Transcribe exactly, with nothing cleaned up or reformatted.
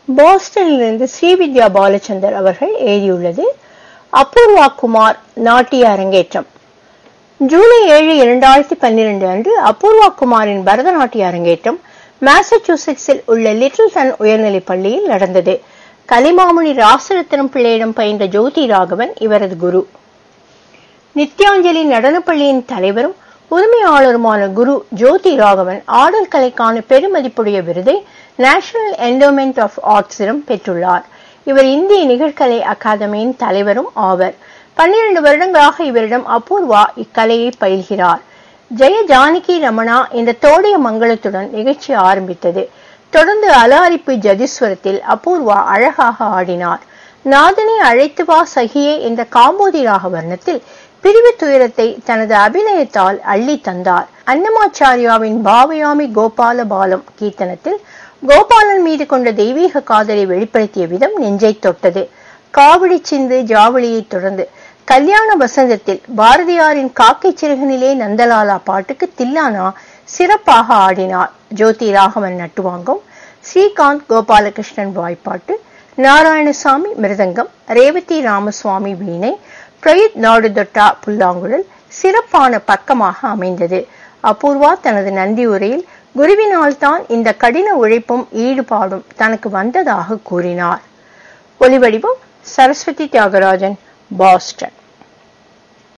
போஸ்டனிலிருந்து ஸ்ரீவித்யா பாலச்சந்தர் அவர்கள் எழுதியுள்ளது. அபூர்வா குமார் நாட்டிய அரங்கேற்றம். ஜூலை ஏழு இரண்டாயிரத்தி பன்னிரண்டு அன்று அபூர்வா குமாரின் பரதநாட்டிய அரங்கேற்றம் மாசச்சூசெட்ஸில் உள்ள லிட்டில்டன் உயர்நிலைப் பள்ளியில் நடந்தது. கலைமாமணி ராசரத்னம் பிள்ளையிடம் பயின்ற ஜோதி ராகவன் இவரது குரு. நித்யாஞ்சலி நடனப்பள்ளியின் தலைவரும் உரிமையாளருமான குரு ஜோதி ராகவன் ஆடல் கலைக்கான பெருமதிப்புடைய விருதை நேஷனல் என்டோமெண்ட் ஆஃப் ஆர்ட்ஸிடம் பெற்றுள்ளார். இவர் இந்திய நிகழ்கலை அகாதமியின் தலைவரும் ஆவர். பன்னிரண்டு வருடங்களாக இவரிடம் அபூர்வா இக்கலையை பயில்கிறார். ஜெய ஜானகி ரமணா என்ற தோடைய மங்களத்துடன் நிகழ்ச்சி ஆரம்பித்தது. தொடர்ந்து அலாரிப்பு ஜதிஸ்வரத்தில் அபூர்வா அழகாக ஆடினார். நாதனை அழைத்து வா சகியே என்ற காம்போதி ராக வர்ணத்தில் பிரிவு துயரத்தை தனது அபிநயத்தால் அள்ளி தந்தார். அன்னமாச்சாரியாவின் பாவயாமி கோபால பாலம் கீர்த்தனத்தில் கோபாலன் மீது கொண்ட தெய்வீக காதலை வெளிப்படுத்திய விதம் நெஞ்சை தொட்டது. காவடி சிந்து ஜாவளியை தொடர்ந்து கல்யாண வசந்தத்தில் பாரதியாரின் காக்கை சிறகனிலே நந்தலாலா பாட்டுக்கு தில்லானா சிறப்பாக ஆடினார். ஜோதி ராகவன் நட்டுவாங்கம், ஸ்ரீகாந்த் கோபாலகிருஷ்ணன் வாய்ப்பாட்டு, நாராயணசாமி மிருதங்கம், ரேவதி ராமசுவாமி வீணை, பிரயுத் நாடுதொட்டா புல்லாங்குழல் சிறப்பான பக்கமாக அமைந்தது. அபூர்வா தனது நன்றி உரையில் குருவினால் தான் இந்த கடின உழைப்பும் ஈடுபாடும் தனக்கு வந்ததாக கூறினார். ஒலிவடிவம் சரஸ்வதி தியாகராஜன், பாஸ்டன்.